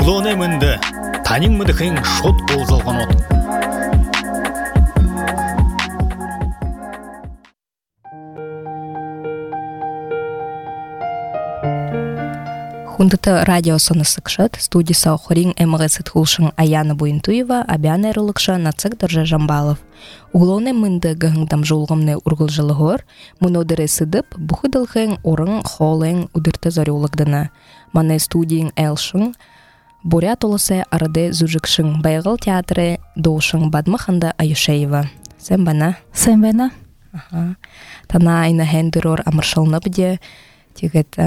Углоне мынды, танин мыдыхын шот болзалған от. Хундыты радиосыны сыкшат, студияса охорин эмгесет хулшын Аяна Буинтуева, абяны рылыкша Нацик Дыржа Жамбалов. Углоне мынды гыгыңдам жолгымны ургылжылығыр, мұнодыры сыдып, бұхыдылхын орын холын удырты зарюлыгдыны. Маны студиян әлшын, Бурят олысы арады зүжікшін байғыл театры доушын Бадмаханда Аюшеева. Сен бана? Сен бана. Тана айна хендерор амыршылны біде, тегет...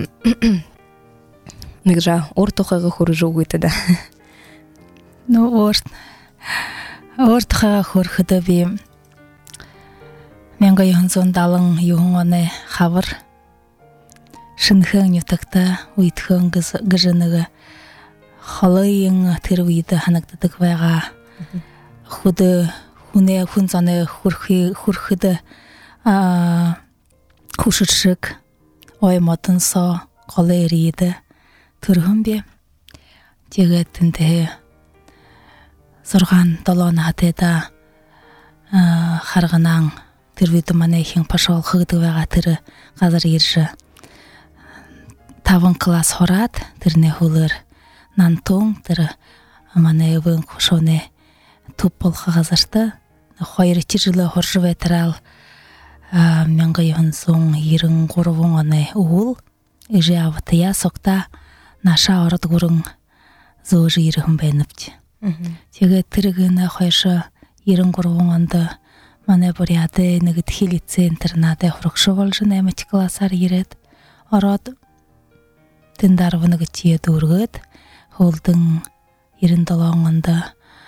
Нигжа ортоқаға құржу өйтеді. Ортоқаға құрқыды бе. Менға ең зондалың ең оны қавыр. Шынхың нүтікті өйтхің ғыжыныға. Қалы ең түрвейді ханықтыдық байға. Құды, құне құнзаны құрқыды. Құшыршық. Ойматын со қалы ерейді. Түргін бе, тегеттінде сұрған доланы атыда қарғынан түрвейді маны ең пашол қығдығыға түрі қазір ержі тавын қылас хорат түріне хулыр нантон түрі маны өбін қошоны топ болға қазырды қойры тежілі хоржы ветірал менгі ең соң ерін қорывың оны ұғыл үжі авытыя соқта наша орыд ғұрың зөжі ерігін бәйніпті. Теге түрігіні қойшы ерін ғұрғың анды маны бұряды нүгіт хелетсе интернады құрықшы болжын әмәті класар ерет. Ород тіндарвы нүгіт тиеді ұрғыд. Қолдың ерін долағың анды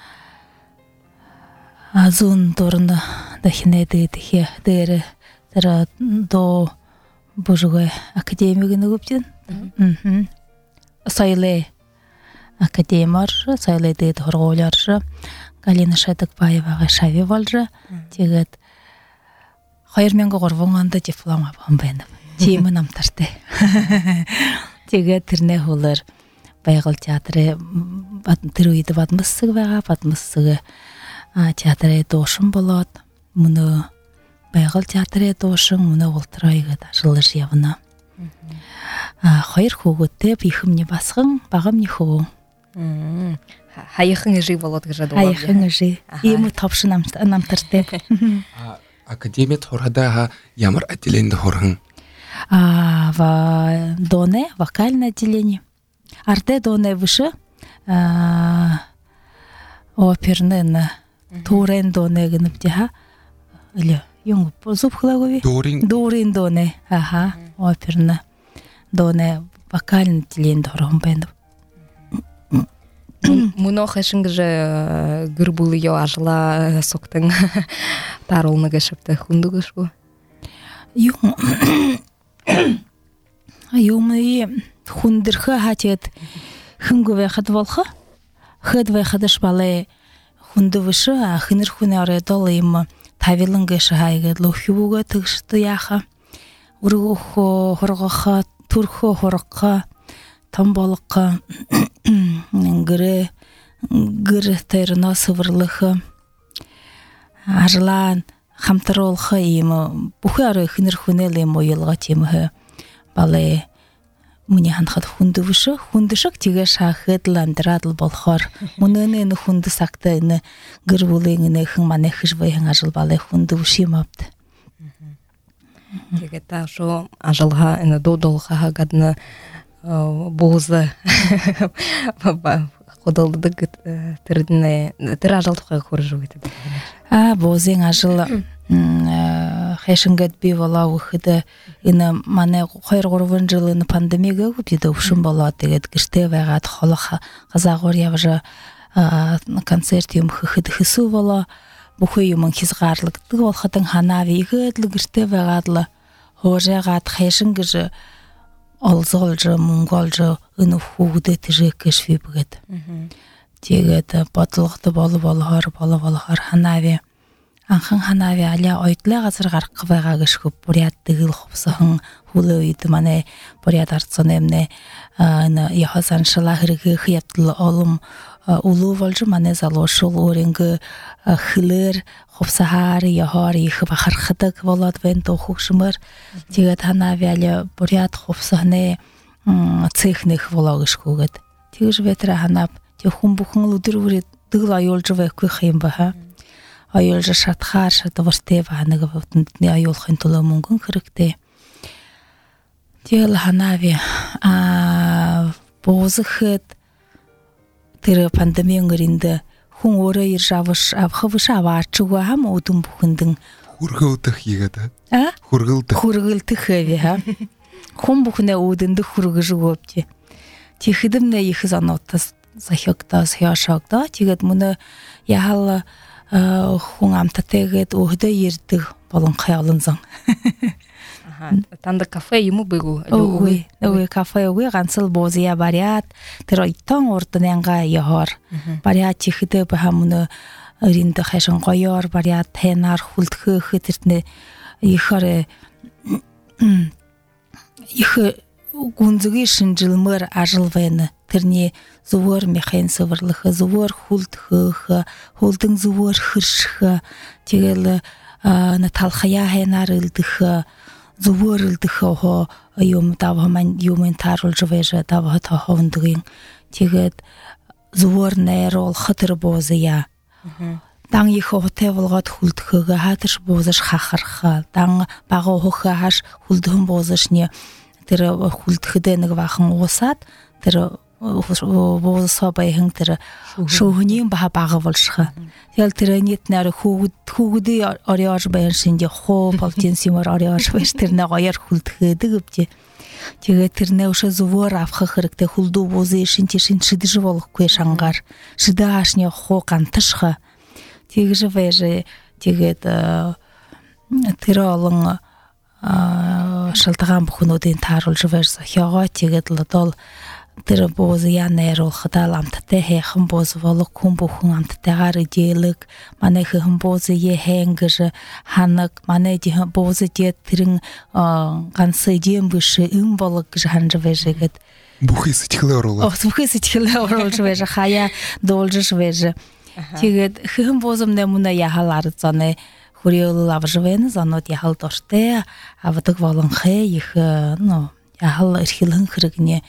азуын дұрыны дәхінеді дәхе дәрі до бұжығы академигіні көптен. Сайлы академар, сайлы дейд хорголяржы, Галина Шайдықбаеваға шави валжы, тегет қайырменгі ғорвыңанды диплома бамбайны. Теймі намтарды. Тегет түріне олар байғыл театры түруейді бадмыссығы баға, бадмыссығы театры дошын болады. Мұны байғыл театры дошын, мұны олтырайғы да жылы жевіна. Хайыр қоғытты, бейхімне басқың, бағым не қоғың. Хайықың өжі болады ғажады олады. Хайықың өжі. Емі тапшы намтырды. Академия торғадаға ямар отделенді хорғың? Доне, вокальное отделение. Арте доне выше оперны турен доне гынып или юң зуб хлагови? Дурин доне. Оперны. Доне вокальный отделение хорғым бәйніп. Мұны қашыңғы жа гүрбулы еу ажыла соқтың тарулны ғашыпты хүнді ғашбу? Юмы хүндірхі хатет хүнгі вәқыд болғы. Хүд вәқыдыш балы хүнді вұшы, хүнір хүні ары долы емі тавилын ғашы хайғы лөхіуға түгішті яқы. Үргі хорғықы, түрхі хорыққа, тамбалыққа, гүрі тайрына сывырлықы, ажылан, қамтыр олқы емі, бұқы ары хүнір хүнелі мойылға темі балы мұне ханқад хүнді вұшы, хүндішік теге шақыдыландырадыл болғар. Мұны хүнді сақты гүр болыңыны хүңманы хүжбайын ажыл балы хүнді вұшы емапты. Теге тағшу ажылға, додолға ғадына бұғызы қодылды тір ажылдыққа көржу етеді. Бұғызың ажылы қайшыңғат бей ола ұқыды маны қойыр ғырвын жылыны пандемияға көпеді ұшын болады дегеді кішті вәғат қолы қазақ орявжы концерт ем қықыды қысу ола бұқы емін кезғарлықты олқытың ханави иғыдлы кішті вәғадлы ғожағат қайшыңғыжы олзолжы, мұңғолжы үні хуғыды түжі кішве бүгеді. Тегеді батылықты болы-болығар ханави Анхан ханави аля ойтлы газар гаркыбайга гышкып бурят дыгыл хопсахан хулы үйді мане бурят арцон эмне яхасан шала хыргы хыяптыл олым улу волжу мане залошул оренгі хылыр хопсахары яхар ихы бахархыдык волад вен тохукшымыр тегет ханави аля бурят хопсахне цехных волагышкугыт тегж ветра ханап те хумбухын лудыр урет дыгыл айолжу векку хыймбаха айолжа шатхар шатаварте ваныга ватны айолхын тола мунгун кырыкте тел ханави бозыхыт тыры пандемия гыринде хун оры иржавыш абхывыш авачуга хам удум бухындың Хургылтых егеді. Хургылтых хеви ха хун бухне удынды хургыжы гопте тихидимне ихы занотас захёкта захяшакта тигет муны яхалла хун амтатегет ухда ердиг болон каялынзаң. Танда кафе ему бегу. Уи кафе уи гансыл бозия барят тройтан ортанга яхар. Барят тихиде бахамуны ринде хашын гояр барят тенар хултхы хытыртны ихаре ихы гунзыгы шинжилмыр ажылвены тирне зувар мехен сывырлыхы зувар хултхы хултың зувар хыршхы тегел наталхая хенарылдыхы зуворылдыхы хо юм таваман юмын тарул жвежа тавха тахондыгын тегет зувар нерол хытыр бозыя Дан ихо хотеволгот хултхыга хатыш бозыш хахарха дан баго хохаш хулдхын бозышне тэр хултхыдэнэг вахан уусаад тэр бозсоо баян тэр шүүхнийн бага болшха тэгэл тэр нэтнэр хүүгүдээ ориож баян шинжи хоо болтин симэр ориож баяш тэр нэг гоёр хултхыдэг өвче тэгээ тэр нэвшэ зувор авах хэрэгтэй хулду бозы шинти шин шидж болохгүй шангар шидаашны хоо ганташха тэгж вэжэ тэгээд тэр олон шалтгаан бүхнүүдийн тааруулж вэрс хягаа тэгээд лодол тэр бозы янерол хадал амттай хэхэн боз волок хүн бүхэн амттайгаар идэлэг манай хэхэн бозы ехэнгэж ханаг манай дихэн бозы дэ тэрэн ганцэ дэм биш юм болог гэж ханж вэжэгэд Бүхий сэтгэлээ оруулаад. Бүхий сэтгэлээ оруулж вэж хаяа дуулж вэж тэгээд хэхэн бозомнэ муна яхал арцаны Хурил авжвен занот яхал дорте авдаг болон хэ их яхал эрхилэн хэрэгне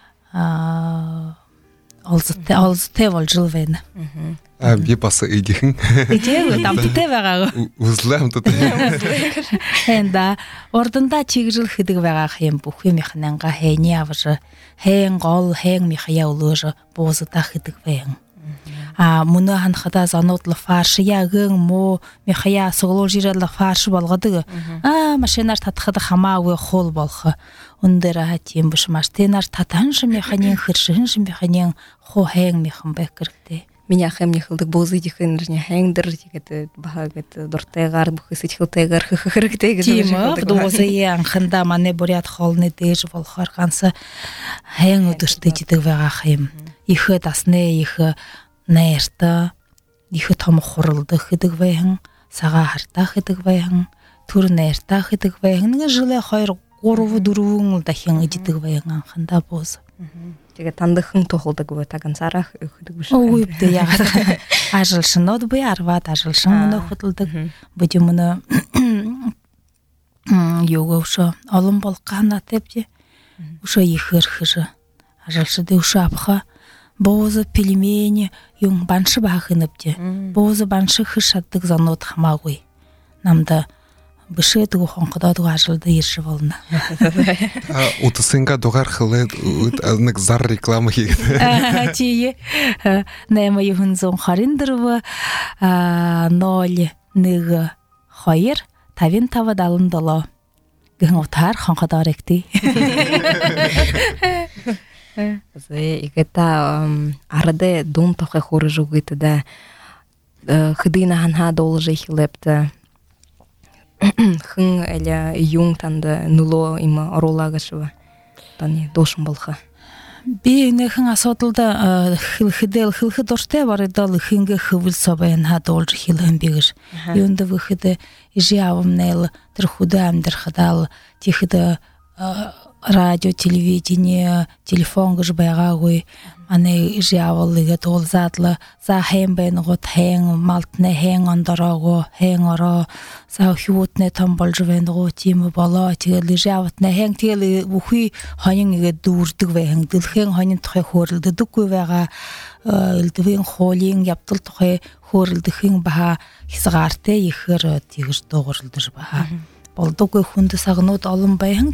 олзтэй болж вэн. Би бас идэх. Идэх дамттай байгаа. Үзлэм тээ. Энда ордонда чигжил хэдэг байгаа юм бүх юм ихнанга хэний авж хэн гол хэн михая улууж буузда хэдэг вэн. Муна ханхада занот лафарш ягын мо михая согложирал лафарш болгодог. Машинаар татхад хамаагүй хол болох. Өндөр хатим биш машинаар татан шим механин хэршин шим механин хо хэн механ бэкэртэй. Меня хэм нехылдык бозы дихын рне хэндэр тэгээд багэт дуртайгаар бүхс ичхэлтэйгээр хэрэгтэй гэж байна. Тийм бозы анханда манай бурят холны дэж болохоор ганц хэн өдөртэй жидэг байгаа юм. Ихэ дасны ихэ Нэрта их том хуралдах гэдэг байхан сага хартах гэдэг байхан түр нэртах гэдэг байхан нэг жилээ 2 3 4 дахин иддэг байхан анханда боз. Тэгээ тандахын тухалдаг бай таганцарах өгдөг биш. Өө үдэ ягаад ажилшнод бай арваад ажилшин мөнө хөдөлдөг бүдэ мөнө ёгошо олон болгана тэвжи ушо ихэр хэж ажилшдэ ушо апха Бозы пельмени юм баншы бахыныбде. Бозы баншы хышаддаг занот хамаагүй. Намда бишэдэг хонходод ажылды ирши болно. Утасынга дугаар хылы нэг зар реклама хийгээд. Тие нэма юхэнзон хариндэрва 0 1 2 55 77 гэн утаар хонходоор экти. Игата арде дум тохе хоржугыт да хыдына ханха должи хилепта хын эля юнг танда нуло има оролагашва тани дошум болха Би нэгэн асуудалда хилхэд дуртай барыдал хингэ хөвөл собын хадуулж хилхэн бигэр. Юунд вэхэд ижи авамнэл тэр худэ амьдрахадал тийхэд радио, телевидение, телефон гэж байгаагүй. Аны ижи авалыгээ дуулзаадла за хэм байн гот хэн малтны хэн ондороо хэн ороо за хөвөтнэ том болж байна гоо тийм болоо тэгэл ижи аватны хэн тэгэл үхий хонин игээ дүүрдэг байх дэлхэн хонин тухай хөөрөлдөггүй байгаа элдвийн хуулийн явдал тухай хөөрөлдөхийн баха хисгаартэй ихээр тэгж дуугарлаж баха болдоггүй хүнд сагнууд олон баян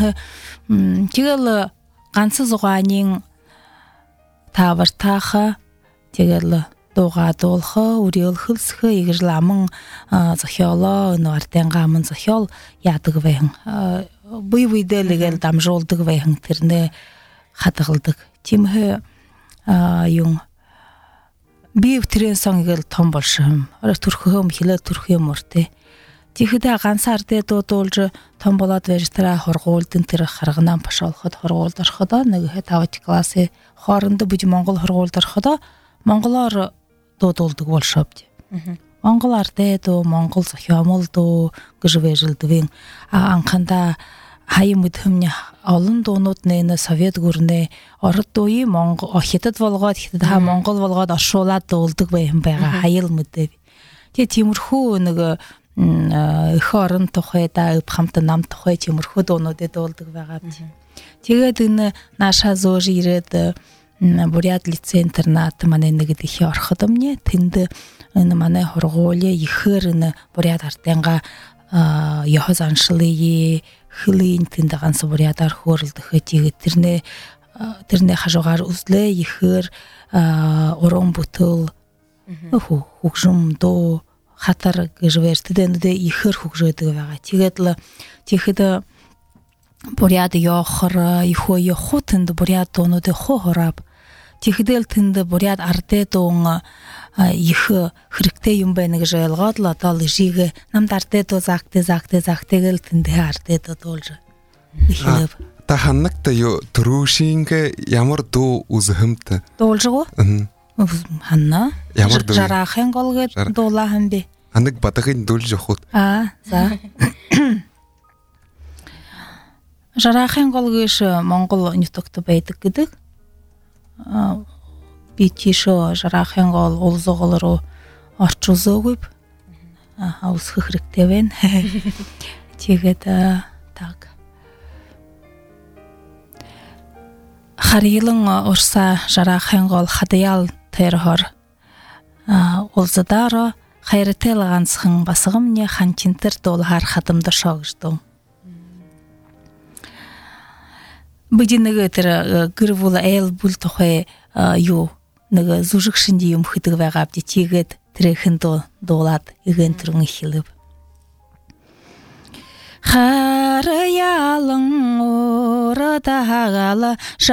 тэгэл ганц зугаанын тавартаха тэгэл дууга дуулха үрэлхэлсхэ игэрламэн зохиолоо нуартенга аман зохиол яадаг байхан буйдэлгээл дамжуулдаг байхан тэрнээ хадгалдаг тиймээ юм би тэрэн сонгол том болшим төрхөм хилээ төрх юм уртэ тийхдэ ганцаар дэ дуудуулж том болоод байж тэрэ хоргуулдын тэр харганаа башаалахад хоргуулд ороход нэг 5 классын хоорондоо биж Монгол хоргуулд ороход монголоор дуудуулдаг болшобд. Монголоор дэ дөө монгол зохиомол дөө гэж вэжэлдвэн анханда хаяа мэдхэмний олон дуунууд нэ совет гүрнэ ород дууи монгол хятад болгоод хятад ха монгол болгоод оршуулаад дуулдаг байхын байгаа хаял мэдээ. Тэгээ тиймэрхүү нэг их орон тухай да хамт нам тухай тиймэрхүү дуунуудад дуулдаг байгаа биз. Тэгээд энэ наашаа зууж ирээд бурят лицей интернат манай нэг их ороход өмнө тэнд энэ манай хоргууль ихээр энэ бурят артенга яхаз аншлыг хлийн тэнд ганц бурятаар хөөрөлдөхөө тэгээд тэрнээ хажуугаар үзлээ ихээр уран бүтээл хөгжим дуу хатар гэж вэртэдэнүүдээ ихээр хөгжөөдөг байгаа. Тэгээд л тэгэхэд буряд яохор ихөө яхутанд буряд дуунуудыг хураб тэгэхдэл тэнд буряд ардэ дуун их хэрэгтэй юм байна гэж ойлгоод л одоо л ижиг намд ардэ дуу загтэгэл тэнд ардэ дуулж ихлэв та ханнагта ё төрөөшинг ямар дуу үзэхэмт дуулжгоо ханна ямар дуу жарахын голгээд дуулаахан би ханаг бадагын дуулж явах за жарахын гол гэж Монгол нутагт байдаг гэдэг би тийшөө жарахын гол улзугал руу орч үзөөгүй усхэх хэрэгтэй байна. Тэгээд так харилан урса жарахын гол хадяал тэрхор улзадаараа хайртай ганцхан басгамны ханчинтэр дуулахар хадамдар шогждөө. Бидний нэг тэр гэрвул айл бүл тухай юу нэг зүжиг шинжи юм хөдөг байгаа бди тийгээд тэрхэн дуулаад игэн түрэн ихлэв. Харяалан урадагала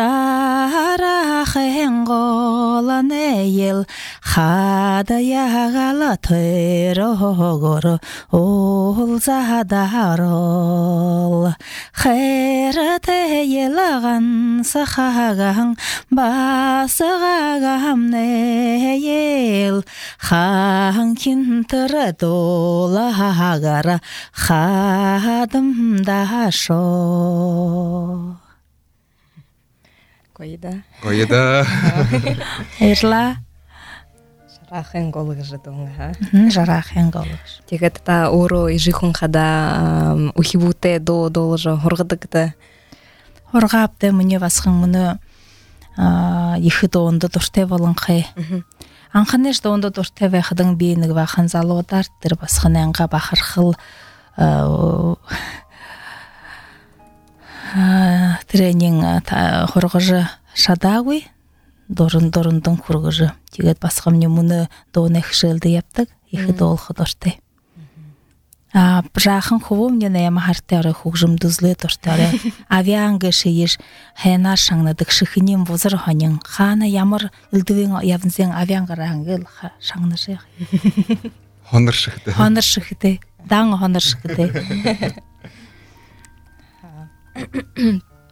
шарахын голанэйл хадаяагала тэрогор улзадарол хайртэйлаган сахаган басагамнэйл ханкинтэр долагара адамдашо Койда. Эрла Жарахын гол гэж дунга. Жарахын гол. Тэгээд та өөрөө ижихэн хада ухивүүтэй дуулж хургадаг та. Хургааптай миний басхан мөнө их дуунд дуртай болонхай. Анханаш дуунд дуртай байхад би нэг бахан залуудаар тэр басхан анга бахархал тренинг хургаж шадаагүй дуран хургаж тэгээд басхамны мөнө дууны хшээлд явдаг их дуулахд дуртай. Брахан хөвөмний нэм хартай орой хөгжим дүзлээ дуртай. Авиан гэшиш хайнаа шангнадаг шихнийн бузар хонин хаана ямар элдвийн явнсын авиан гараа ангел шангнаших. Хонор шихтэй. Дан хонор шихтэй.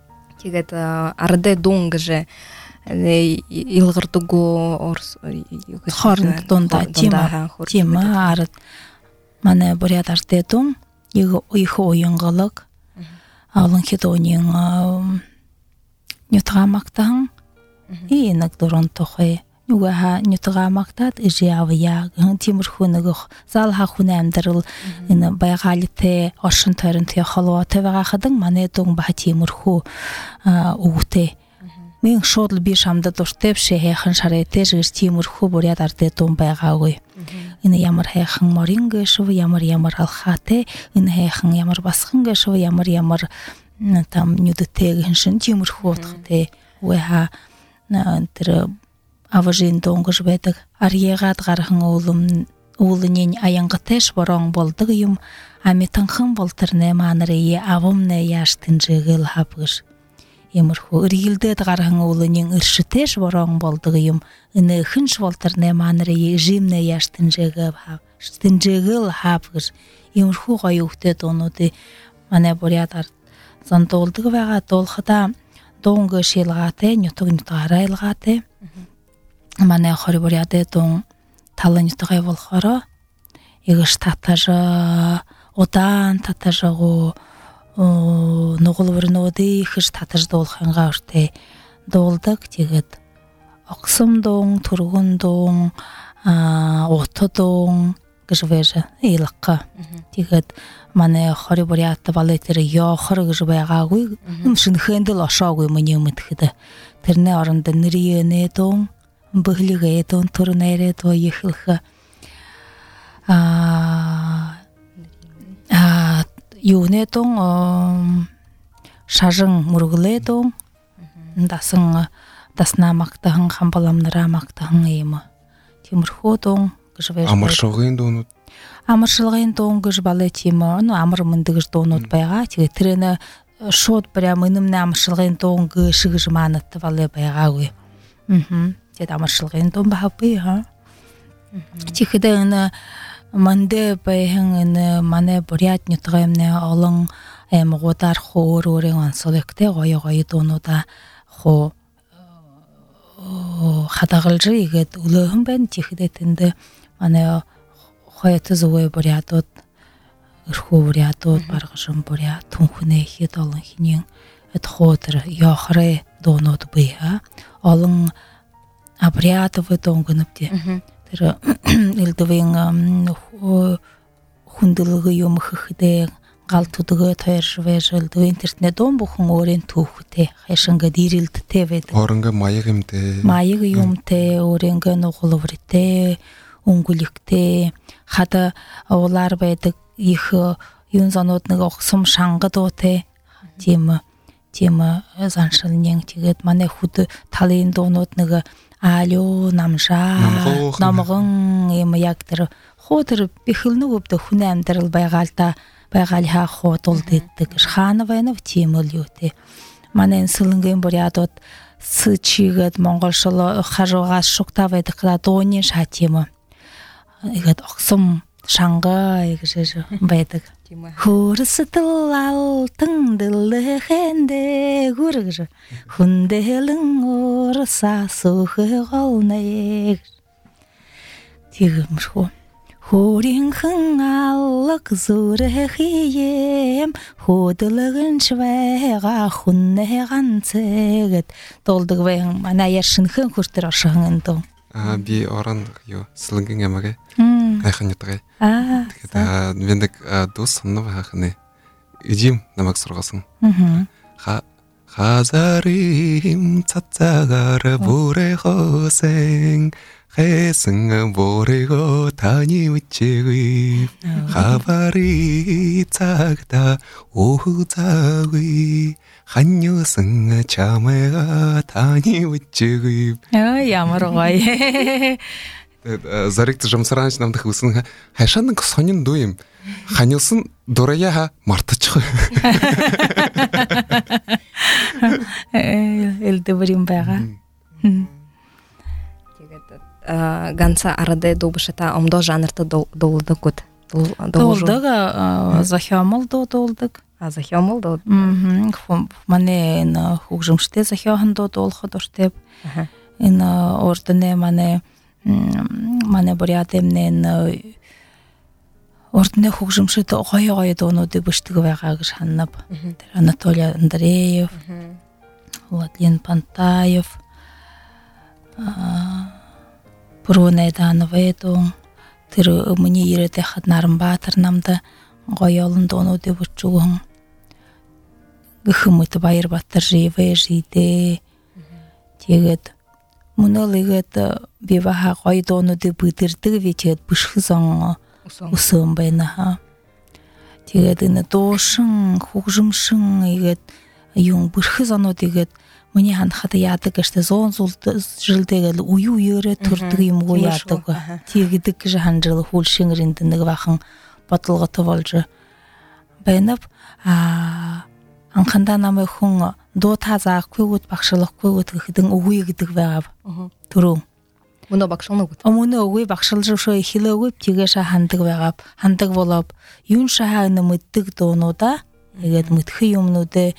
Тигет арде донг же илгырдугу орс Хорн донда тема арыт мане бурят артетум их ойынғылық алын хитонин нютрамактан инак дурон тохой нуга нютрамактат ижавия тимур хунагох залха хунамдырыл ина байгалите ошын тарынты халуаты вагахадың мане дон ба тимур ху угте мен шодл бишамда тоштеп шехэн шарете жиш тимур ху бурят артетум байгагой ина ямар хайхан моринга шов ямар алхате ина хайхан ямар басхынга шов ямар там нюдтеген шин тимур хутхте уха тэр аважин донгож байдаг арьягад гархан уулынын аянгатеш борон болдуг юм амитанхан болтырне манрые авомне яштын жигыл хапгыш Ямарху рилдет гархан уулынын иршитеш борон болдуг юм ины хынш болтырне манрые жимне яштын жигыл хапгыш ямарху гаюхте донуды мане бурятар зантолдуг вага толхата донго шилгате нютугнутарайлгате мане хорибуряде дон таланютгай волхоро игыш татажа одан татажагу нугулвырноды хыш татаж долханга урте долдак тигет оксум дон тургун дон ото дон гжвежа илакка тигет мане хорибурятта балетер яхыр гжбайгагуй шин хендел ашагуй мне мытхыды тэрне арында нырыене дон быглыгы дон турнере то ехилха юне дон шажың мургуле дон дасың даснамактаң хамбаламнырамактаң ема тимурху дон гжвежа амаршогын донут амаршылгын донгыш бале тема амар мындыгыш донут байга тирене шот прям инымне амаршылгын донгыш гыжманатты бале байгагы тет амаршылгын дон бахапы тихиден манде байхын мане бурятны тгемне алың годар хор орен солекте гой донуда хо хадагылжы игет улыгын бен тихидетинде мане Хоятыз ой бурятот, ирху бурятот, баргышым бурят, тунхуне хит алын хинен, эт хотыр яхры донот быя, алын абрятовы донгыныпте. Тэр илдвен хундылыгы юмхыхде, галтудыгы тайршвеш илдвен тертне дон бухун орен тухте, хайшынга дирилтте вет. Орынга майыгымте. Майыгы юмте, оренга ногулыврите, унгуликте хата олар байдаг их юнзанотныг оксум шангадоте тема заншылнен тигет мане худ талын донотныг алё намжа намгын эм ягтер хотер бихилну гопта хүнэмдэрл байгалха хотол дэтдэг ханавайнав тимэл юте манен сылынгийн бурядот сычигет монголшол хажугас шуктавайдаг дооны шатима игет оксум шанга игжэж байдаг хөрсдэл алтын дэлхэнде гүргэж хүндэлэн орса сөхөлнэ тигэмшхүү хөрийнхэн аллаг зүрэхием хөдөлгөн швэга хүннэ ганцэгэд долдог вэн манай яшинхэн хүртэр ошхон дөө би орон ё сэлэнгийн ямагэ хайхан ятгай тэгээд вэндэг дус соннов хайхны ижим намайг сургасан хазарим цацагар бүрэ хосэн хэсэн бүрэго таны үчигүй хабари цагта охузагүй ханьюсэн чамайга таны үчигүй ямар гоё заригт жамсаранч намдах үсэн хашаанг сонин дуу юм ханьюсэн дураяа мартчих элдэврим байгаа ганца араде добышата омдо жанрта долдык гот долдык захямал долдык Захиомол да. Мане на хугжимште захиохандо долхо доштеп. Энэ ордне мане бурятемнен ордне хугжимште гой доонууд бишдэг байгаа гэж ханнав. Тэр Анатолий Андреев, Владлен Пантаев, Бруней Дановедон, тэр миний ирээд байхад Наранбаатар намда гоё олон доонууд бочгон. Гөхмөт Баярбатар живэжидэ. Тэгээд мөнөлгээд биваха гоё доонууд бүдэрдэг вичээд бишгсэн усан байна. Тэгээд энэ дуушин хугжимшин игээд юм бүрхс онууд игээд миний хандхад яадаг гэжтэй 100 жилдээ уюуёрэ төрдөг юм уу яадаг. Тийгдэг гэж ханжил хүлшингрэнд нэг бахан бодлоготой болж байна. Анхандаа намайг хүн дуу та заахгүйгүүд багшлахгүйгүүд гэхэдэн үгүй гэдэг байгаа. Түрүү. Мөнө багшилнагууд. Мөнө үгүй багшилжшөө ихлээгүйп тийгээш хандаг байгаа. Хандаг болоод юун шахаа мэддэг дуунуудаа тэгээд мэдхий юмнуудээ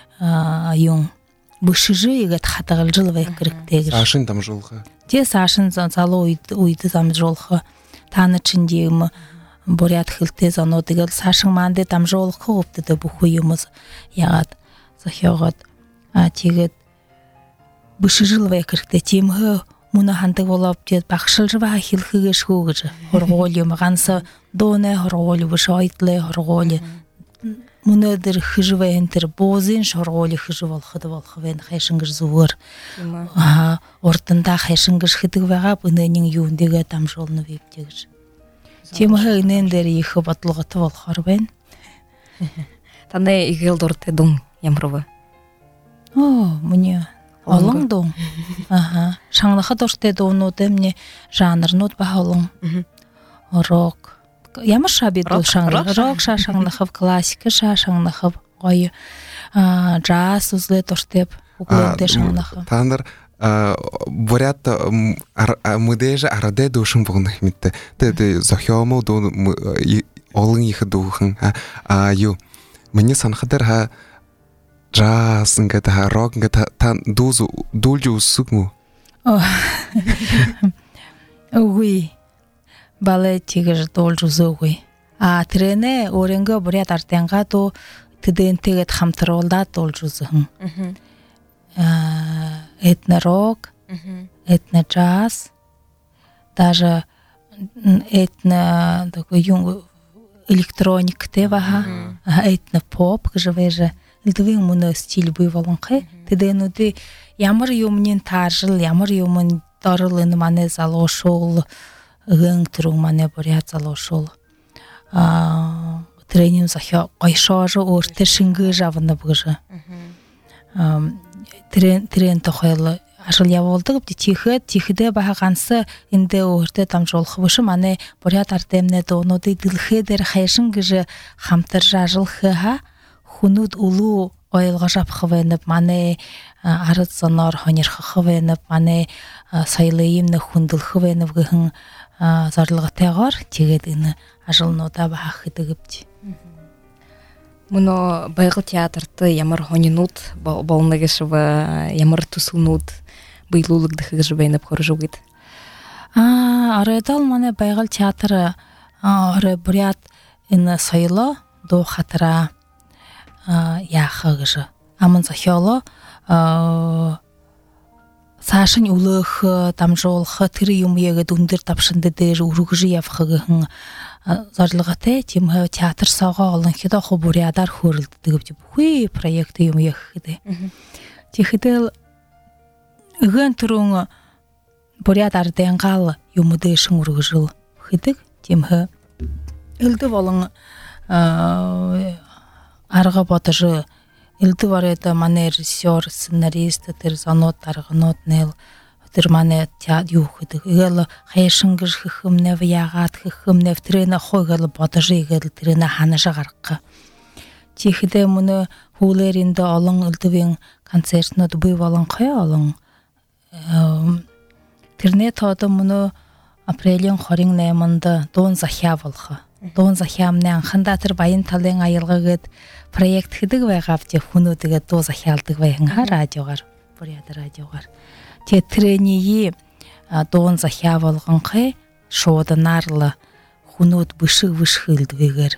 юм бушижээ игээд хадгалжил байх хэрэгтэй гэж. Саашин дамжуулах. Тэ саашин залуу үед дамжуулах. Та нар чинь юм бурят хэлтэй зоноо тэгэл саашин мандэ дамжуулах хөвдөд бүхүү юмс ягаад захиогоод тэгээд бушижил байх хэрэгтэй. Тиймээ мөнө хандаг болоод тэгээд багшилж байгаа хэлхээш хөө гэж хургуул юм ганц дуунэ хургуул биш ойдлээ хургуул мөнө дэр хижвэ энэ бозин шургуул хиж болох вэ хайшин гэж зүгээр урдандаа хайшин гэж хэдэг байгаа өнөөний юундээ дамжуулна вебтэй гэж. Тиймээ энэ дээр их бодлоготой болохоор байна. Таны игэл дуртай дун ямар вэ? Миний олон дун. Шангнахад дуртай дуунууд эмне жанрнууд ба олон. Рок. Ямар шабид дуу шангар. Рок шангнахав, классик шангнахав, гоё. Джаз үзлээ дуртай углээдээ шангнахав. Та нар бурят мөдэж араде душин богнох мэдээ. Тэгээд зохиомоо дуу олон их дуухан юу миний санахаар джаз ингээд рок ингээд та дуулж үсэг мө. Үгүй. Балет тийгэр дуулж үсэгүй. Тэрэнэ өөрөнгө бурят артянгаа дуу тэдэнтэйгэд хамтруулаад дуулж үсэн. Этно-рок, этно-джаз, даже такой электроник тэваха, этно-поп гэжвэж элдвийн мөнө стиль бий болонхэ. Тэдэнүүдээ ямар юмны тааржил, ямар юмн дорол энэ манай залуу шул гэн түрүү манай бурят залуу шул. Тренинг захиа гойшоож өөртөө шингэж авна гэж. Трен тохиол ашиг явуулдаг тийхэдээ бага ганц эндээ өөртөө дамжуулах биш манай бурят ард эмнэ дуунуудыг дэлхээ дээр хайшин гэж хамтарж ажиллах хүнүүд үлүү ойлгож авах байна манай ард зоноор хонирхох байна манай соёлын юм хүндлэх байна гэх зорилготойгоор тэгээд энэ ажлнуудаа баах гэдэг гэвч. Мөнө байгал театрт ямар хонинууд болно гэж ямар төсөлнүүд биелүүлэгдэх гэж байна хорж үгэд. Оройдол манай байгал театр орой бурят энэ соёлоо дуу хатра яах гэж аман зохиолоо цаашин үлээх дамжуулах тэр юм ягээд өндөр давшинд дээр өргөж явах гэн зорилготой тийм театр согоо олон хэд ах бурядар хөрөлддөг гэж бүхий проект юм яах гэдэг. Тэгэхдээ эгэн түрүүн бурядар дэнгал юм дэшин өргөжл гэдэг тийм элдв болон арга бодож элдв барайд манай режиссер сценарист тэр зонууд дарганууд нэл тэр манай театр юу гэдэг. Эгээл хайшин гэж хэхэмнэв яагаад хэхэмнэв тэрэнэ хойгол бодож игээл тэрэнэ ханашаа гаргах. Чихдээ мөнө хүлээрэнд олон элдвийн концертнууд бий болон хой олон тэрнээ тоод мөнө апрелийн 28-нд дуун захиа болох. дон захиамны анхандатыр баян талын аялгагыд проект хидэг байгав те хүнөдөг доо захиалдаг байнга радиогар буряда радиогар те трении дон захиа болгонхэ шууданарлы хүнөд бышиг вышхилдгэгэр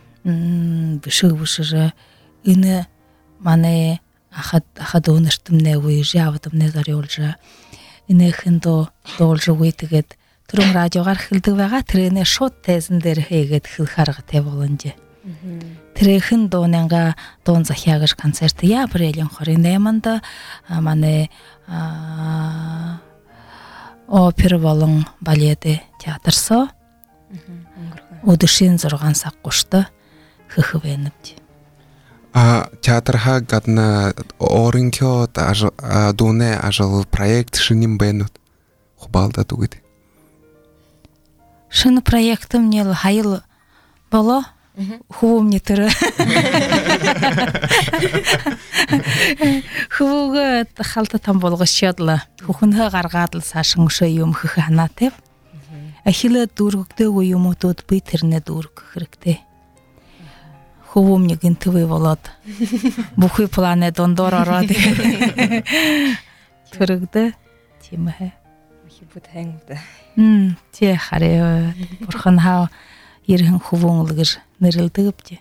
бышиг энэ мане ахад өнөртөмнэ үеж явдамнэ зориулжа энэхэн доолж үетэгэд түрэн радиогар хэлдэг байгаа тэрэнэ шууд тайзан дээр хийгээд хэл харгатай боломж. Тэрхэн доонанга дон захиагаш концерт я апрелын 28-нд мане опера болон балет театрсо өдөшин 6 сар гушта хөхвэнэвч. Театрха гадна оринкё доне ажил проект шиним бэнут хубалда тугит. Шын проектым нел хайыл боло хувумне түрі. Хувуғы халты там болғы шедлы. Хухынғы қарғадыл сашың ұшы юм хығы анатып. Ахилы дұргікті ойым ұтуд бүйтеріне дұрг хірікті. Хувумне гінтіві болады. Бұхы планы дондор арады. Түрігді темі. Хибут хэнгді. Те харе бурхан хаа ерхэн хувонгылгэр нэрэлдэгп те.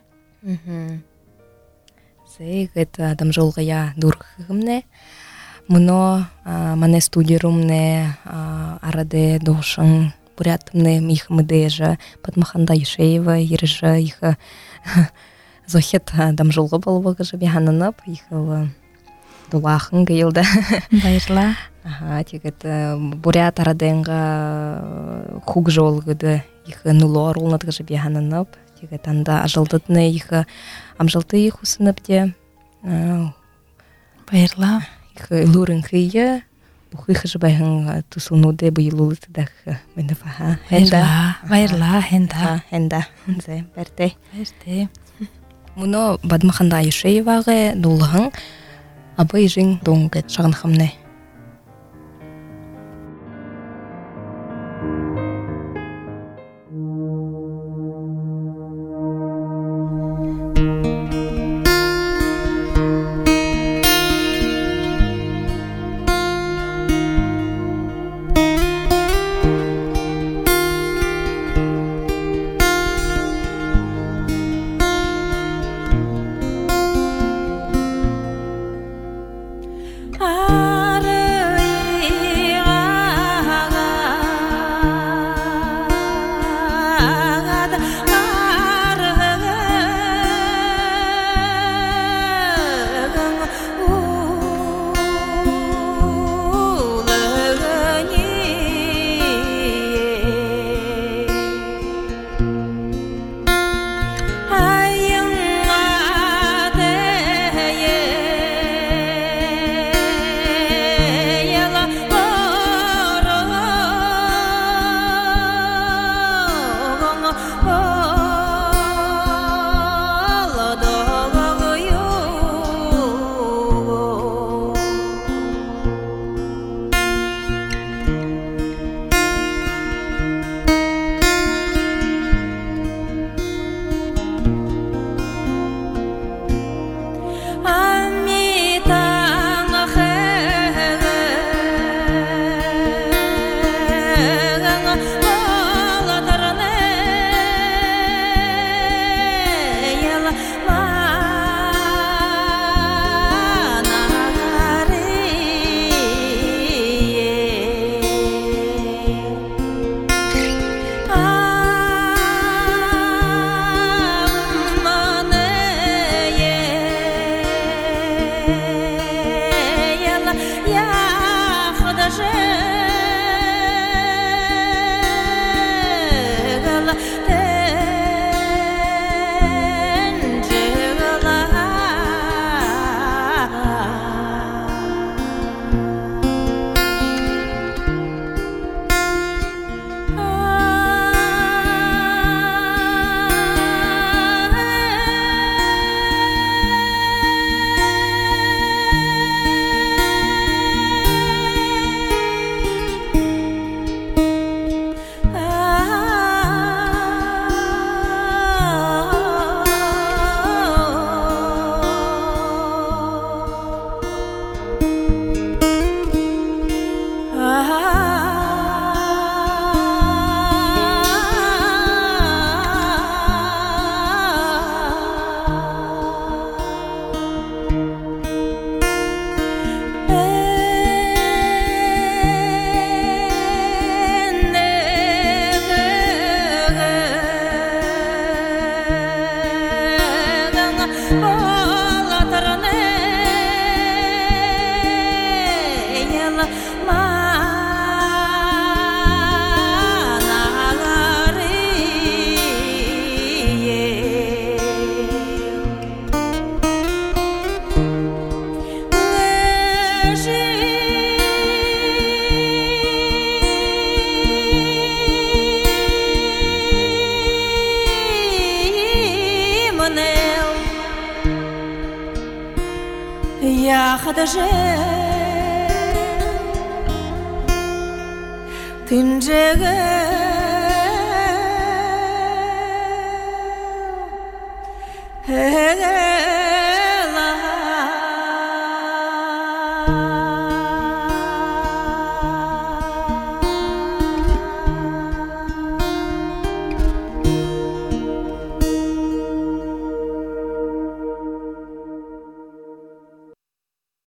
Зэгэт дамжуулгая дургхэмнэ. Муно мане студиерумнэ араде дошын бурятымнэ михмэдэжа Падмаханда Ишеева ережа их зохет дамжуулга болбогажа бихананап их дулахын гыйлда. Байырла. Тегет бурят араденга хуг жолгыды их нулор улнатгыжы бихананап. Тегет анда ажылдытны их амжылты их усынапте. Байырла. Их лурын хыя. Бухыхыжы байхын тусунуды быйлулыты дах менефаха. Байырла, хенда. Хенда. Зе, берте. Берте. Муно Падмаханда Ишееваға дулығын абай жың доңғы шағынхымны. Я хадаже тинжеге